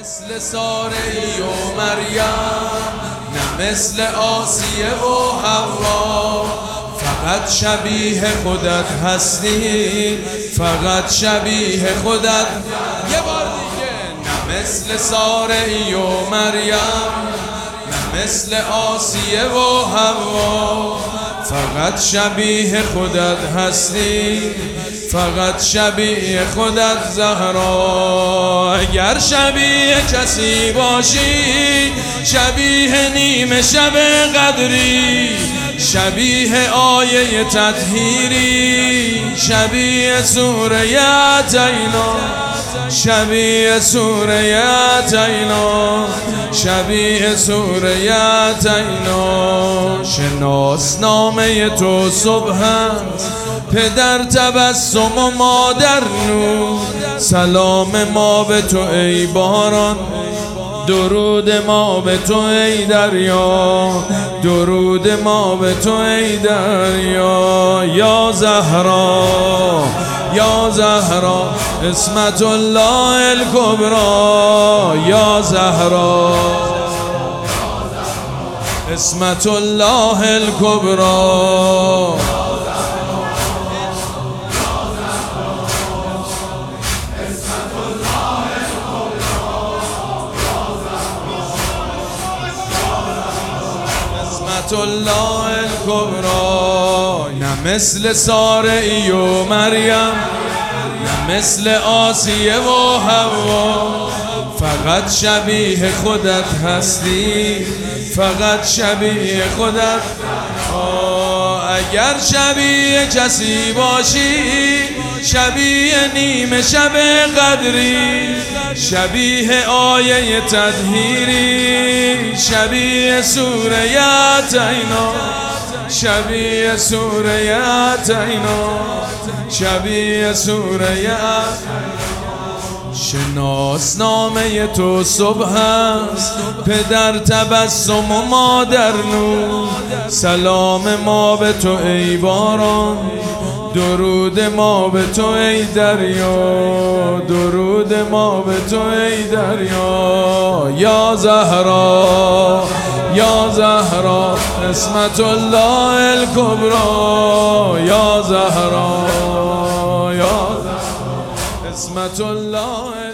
مثل ساره و مریم، نه مثل آسیه و حوا. فقط شبیه خودت هستی، فقط شبیه خودت. یه بار دیگه. نه مثل ساره و مریم، نه مثل آسیه و حوا. فقط شبیه خودت هستی، فقط شبیه خودت زهرا. اگر شبیه کسی باشی، شبیه نیمه شب قدری، شبیه آیه تطهیری، شبیه سوره یاتینا، شبیه سوره یاتینا، شبیه سوره یاتینا. شناسنامه تو صبح است، پدر تبسم و مادر نور. سلام ما به تو ای باران، درود ما به تو ای دریا، درود ما به تو ای دریا. یا زهرا یا زهرا اسمت الله الکبری. یا زهرا اسمت الله الکبری. الله الکبری. نه مثل ساره و مریم، نه مثل آسیه و حوا. فقط شبیه خودت هستی، فقط شبیه خودت. اگر شبیه کسی باشی، شبیه نیمه شب قدری، شبیه آیه تطهیری، شبیه سوره یاتینا، شبیه سوره یاتینا، شبیه سوره یاتینا. شناسنامه تو صبح است، پدر تبسم و مادر نور. سلام ما به تو ای باران، درود ما به تو ای دریا، درود ما به تو ای دریا. یا زهرا یا زهرا اسمت الله الکبری. یا زهرا یا اسمت الله